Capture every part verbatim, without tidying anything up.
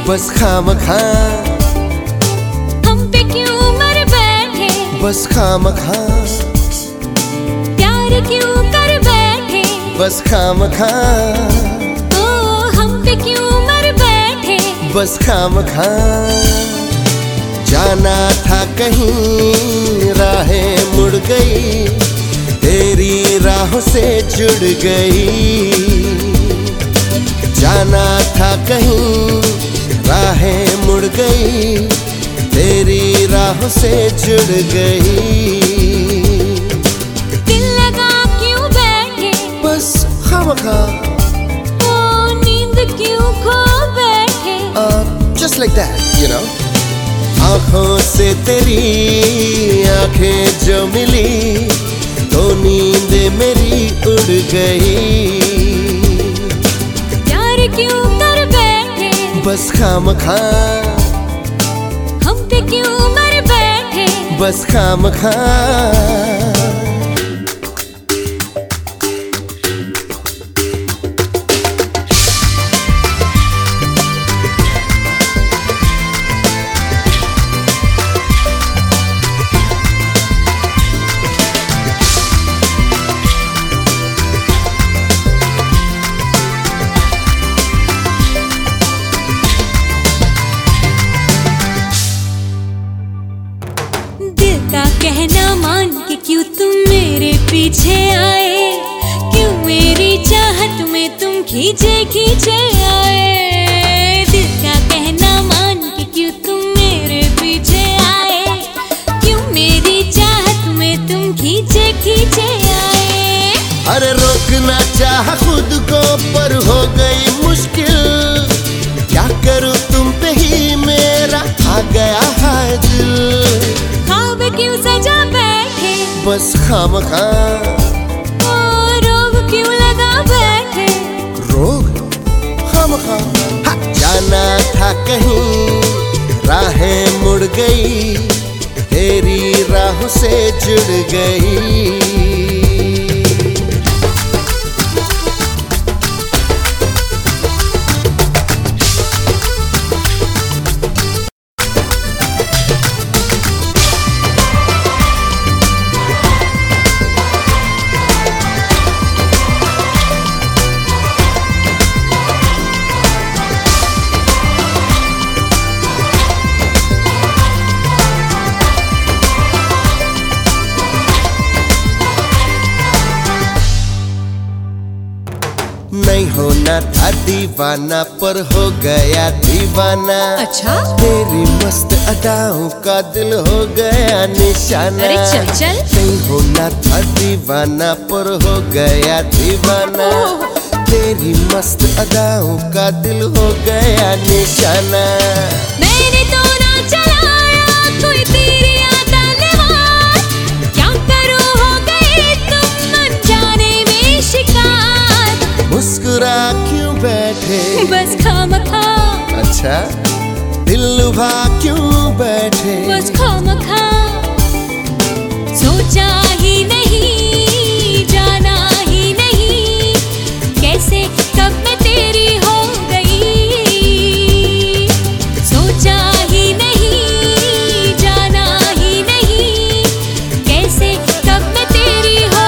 बस खामखा हम पे क्यों मर बैठे, बस खामखा प्यार क्यों कर बैठे, बस खामखा ओ हम पे क्यों मर बैठे, बस खामखा। जाना था कहीं राहें मुड़ गई, तेरी राहों से जुड़ गई। जाना था कहीं राहें मुड़ गई, तेरी राहों से जुड़ गई। दिल लगा क्यों बैठे, बस खामखा ओ नींद क्यों खो बैठे, uh, just like that, you know। आँखों से तेरी आँखें जो मिली, तो नींद मेरी उड़ गई। प्यार क्यों कर बैठे, बस खामखा हम पे क्यों मर बैठे, बस खामखा। का कहना मान के क्यों तुम मेरे पीछे आए, क्यों मेरी चाहत में तुम खींचे खींचे आए। दिल का कहना मान के क्यों तुम मेरे पीछे आए, क्यों मेरी चाहत में तुम खींचे खींचे आए। अरे रोकना चाहा खुद को पर हो गई मुश्किल, क्या करूं तुम पे ही मेरा आ गया है दिल। ख्वाब क्यों सजा बैठे, बस खामखा ओ रोग क्यों लगा बैठे, रोग खामखा। जाना था कहीं राहें मुड़ गई, तेरी राहों से जुड़ गई। नहीं होना था दीवाना पर हो गया दीवाना। अच्छा तेरी मस्त अदाओं का दिल हो गया निशाना। अरे चल चल। नहीं होना था दीवाना पर हो गया दीवाना, तेरी मस्त अदाओं का दिल हो गया निशाना। मैंने तो ना चलाया कोई तेरी आदलवार, क्या करो हो गए तुम अनजाने में शिकार। मुस्कुरा क्यों बैठे, बस खामखा। अच्छा दिल लुभा क्यों बैठे, बस खामखा। सोचा ही नहीं, जाना ही नहीं, कैसे कब मैं तेरी हो गई। सोचा ही नहीं, जाना ही नहीं, कैसे कब मैं तेरी हो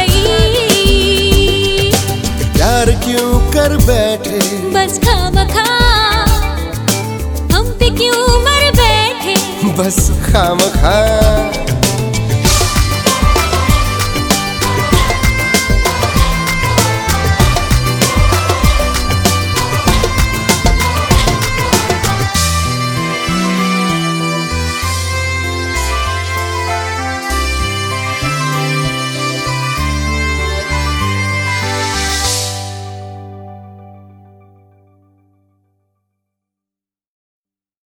गई। प्यार क्यों कर बैठे, बस खामखा हम पे क्यों मर बैठे, बस खामखा।